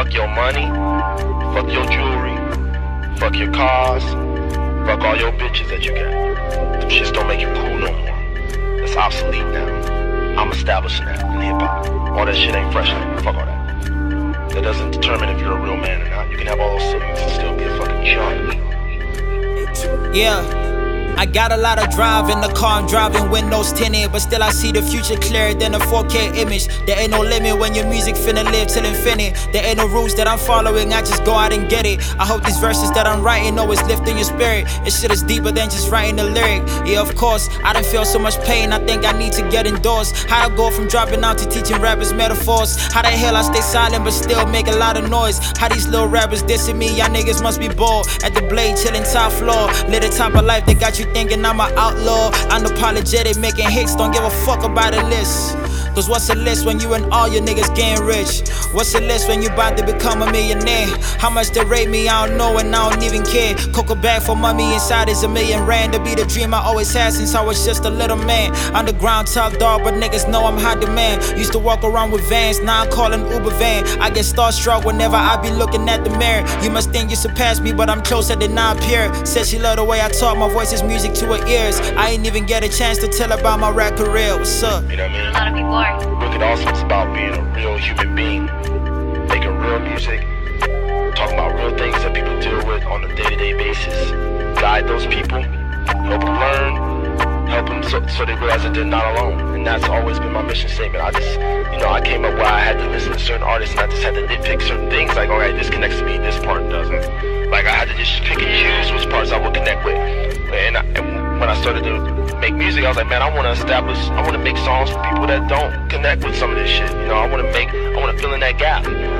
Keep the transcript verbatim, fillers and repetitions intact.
fuck your money, fuck your jewelry, fuck your cars, fuck all your bitches that you got. Them shits don't make you cool no more. It's obsolete now. I'm establishing that in hip-hop. All that shit ain't fresh anymore. Fuck all that. That doesn't determine if you're a real man or not. You can have all those siblings and still be a fucking chump. Yeah. I got a lot of drive in the car, I'm driving windows tinted, but still I see the future clearer than a four K image. There ain't no limit when your music finna live till infinite. There ain't no rules that I'm following, I just go out and get it. I hope these verses that I'm writing always lifting your spirit. This shit is deeper than just writing a lyric. Yeah, of course, I done feel so much pain, I think I need to get endorsed. How I go from dropping out to teaching rappers metaphors. How the hell I stay silent but still make a lot of noise. How these little rappers dissing me, y'all niggas must be bored. At the blade, chilling top floor, live the type of life that got you thinking I'm an outlaw, unapologetic, making hits, don't give a fuck about a list. Cause what's a list when you and all your niggas getting rich? What's a list when you about to become a millionaire? How much they rate me, I don't know and I don't even care. Cocoa bag for mommy inside is a million rand. To be the dream I always had since I was just a little man. Underground top dog, but niggas know I'm high demand. Used to walk around with vans, now I'm calling Uber van. I get starstruck whenever I be looking at the mirror. You must think you surpassed me, but I'm closer than I appear. Said she love the way I talk, my voice is music to her ears. I ain't even get a chance to tell about my rap career. What's up? You know what I mean? A lot of people are. Look at also it's about being a real human being, making real music, talking about real things that people deal with on a day-to-day basis, guide those people, help them learn, help them so, so they realize that they're not alone. And that's always been my mission statement. I just, you know, I came up where I had to listen to certain artists and I just had to nitpick certain things, like, okay, this connects to me, this part doesn't. Like, I had to just pick and choose which parts I would connect with. And, I, and when I started to make music, I was like, man, I want to establish, I want to make songs for people that don't connect with some of this shit. You know, I want to make, I want to fill in that gap.